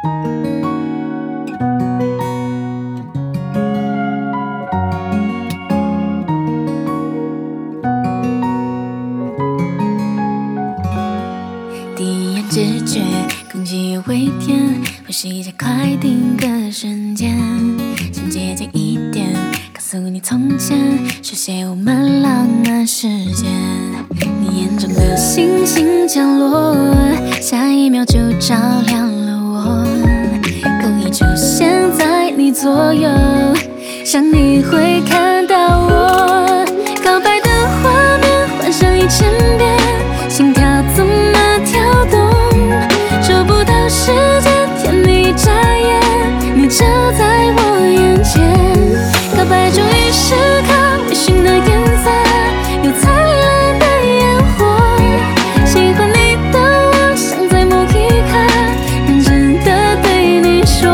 第一眼直觉，空气有微甜，呼吸加快定格瞬间，先接近一点，告诉你从前书写我们浪漫时间。你眼中的星星降落，下一秒就照亮了我，故意出现在你左右，想你会看到我。告白的画面幻想1000遍，心跳怎么跳动，捉不到时间，甜蜜眨眼，你就在我眼前。告白终于时刻，微醺的颜色，有灿烂的烟火。喜欢你的我，想在某一刻，认真的对你说。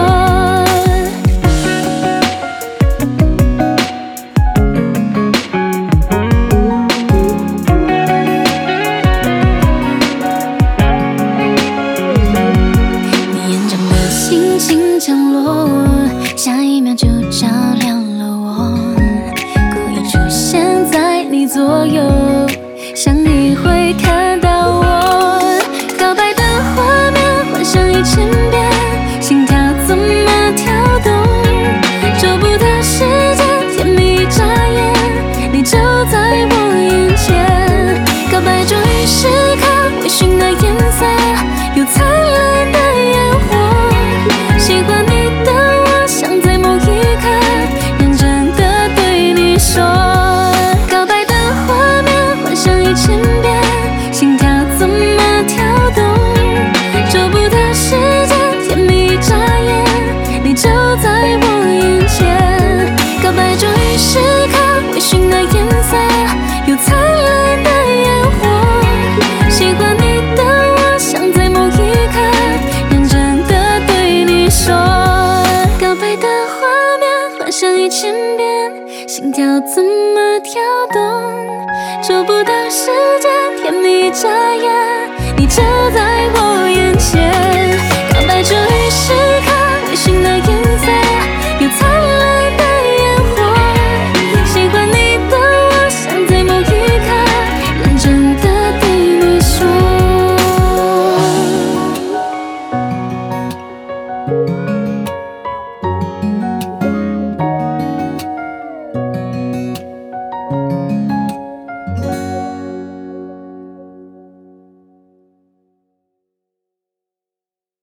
星星降落，下一秒就照亮了我，故意出现在你左右，想你会看到我。告白的画面幻想1000遍，心跳怎么跳动，捉不到时间，甜蜜眨眼，你就在我眼前。告白终于时刻，微醺的颜色，有灿烂的烟火。喜欢你的我，想在某一刻，认真的对你说。告白的画面幻想1000遍，心跳怎么跳动，捉不到时间，甜蜜眨眼，你就在我眼前。告白终于时刻，微醺的颜色，有灿烂的烟火。喜欢你的我，想在某一刻，认真的对你说。告白的画面幻想1000遍，心跳怎么跳动，捉不到时间，甜蜜眨眼，你就在我眼前。